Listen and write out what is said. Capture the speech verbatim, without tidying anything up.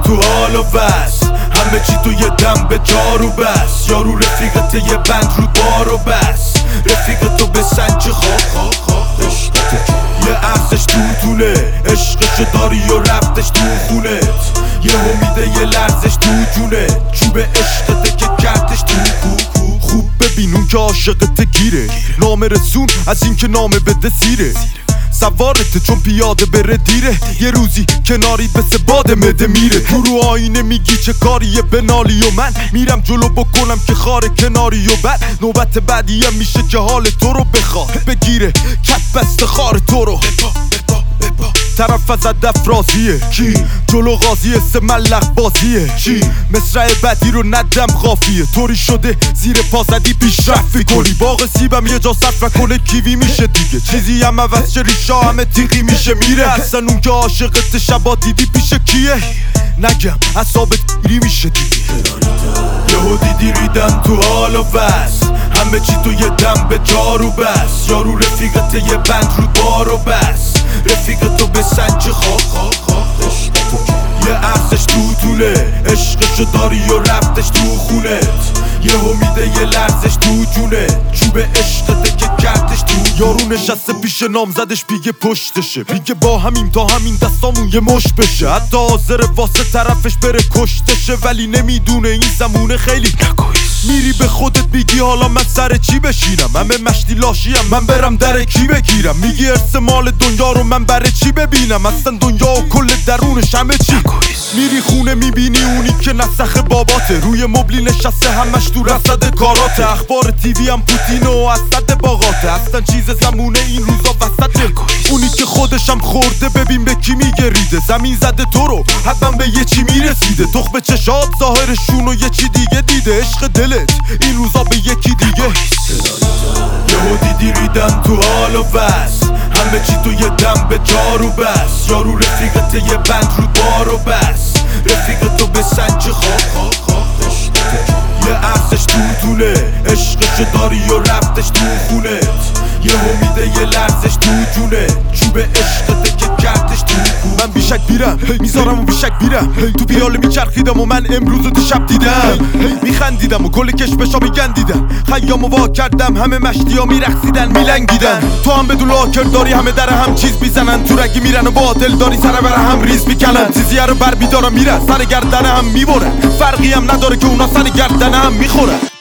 تو حال و وز، همه چی تو یه دم به جار و بس. یارو رفیقت یه بند رو بار و بس، رفیقتو به سنج خواه خواه خواه یه عرضش تو دونه، عشقشو داری و رفتش تو خونت. یه امیده یه لرزش تو جونه، چوب عشقته که کردش تو کو. خوب ببینون که عاشقت گیره، نام رسون از این که نامه بده سیره. سوارته چون پیاده بره دیره، یه روزی کناری بسه باد مده میره. تو رو آینه میگی چه کاریه بنالی و من میرم جلو بکنم که خاره کناری و بعد نوبت بعدیه میشه که حال تو رو بخواد بگیره، کت بست خار تو رو. طرف از هدف راضیه کی؟ جلو قاضی سه ملخ بازیه چی؟ مصرع بدی رو ندم خافیه، طوری شده زیر پا زدی پیشرفت کنی. باغ سیبم یه جا صرف نکنه کیوی میشه دیگه، چیزی هم عوض شه ریشا همه تیغی میشه میره. اصلا اون که عاشقت شبا دیدی پیش کیه؟ نگم اصابت گیری میشه دیگه. یهو دیدی ریدن تو حال و وز، همه چی تو یه دم به جار و بس. یارو رفیقت یه بند رو بار و بس، رفیقتو به سنج خواه خواه خواه یه عرضش تو دونه، عشقشو داری و رفتش تو خونت. یه امیده یه لرزش تو جونه، چوب عشقته که کردش تو. یارو نشسته پیش نامزدش بیگه پشتشه، بیگه با همین تا همین دستامون یه مش بشه. حتی حاضر واسه طرفش بره کشتشه، ولی نمیدونه این زمونه خیلی نکویست. میری به خودت میگی حالا من سر چی بشینم، من به مشتی لاشیم من برم در کی بگیرم. میگی ارث مال دنیا رو من برای چی ببینم، اصلا دنیا و کل درونش همه چی. میری خونه میبینی اونی که نسخ باباته، روی مبلی نشسته همش تو رصد کاراته. اخبار تیوی هم پوتین و اسد باغاته، اصلا چیز زمونه این روزا وسطه. اونی که خودشم خورده ببین به کی میگریده، زمین زده تو رو حتما به یه چی میرسیده. تخم چشات ظاهرشون و یه چی دیگه دیده، عشق دلت این روزا به یکی دیگه. یهو دیدی ریدن تو حال و وز، همه چی تو یه دم به جار و بس. یارو رفیقت یه بند رو بار و بس، رفیقتو به سنج خواه خواه خواه یه عرضش تو دونه، عشقشو داری و رفتش تو خونت. یه امیده یه لرزش تو جونه، چوب عشقته که کردش تو. من بیشک بیرم میذارم و بیشک بیرم، تو پیاله میچرخیدم و من امروز تو شب دیدم. میخندیدم و کل کشمشا میگندیدم، خیام و وا کردم همه مشتی ها میرقصیدن میلنگیدن. تو هم بدون لاکر داری همه در هم چیز میزنن، تو رگی میرن و باطل داری سر بر هم ریز میکنن. چیزی رو بر بیدارم میرن سر گردن هم میبرن، فرقی هم نداره که اونا سر گردن هم میخورن.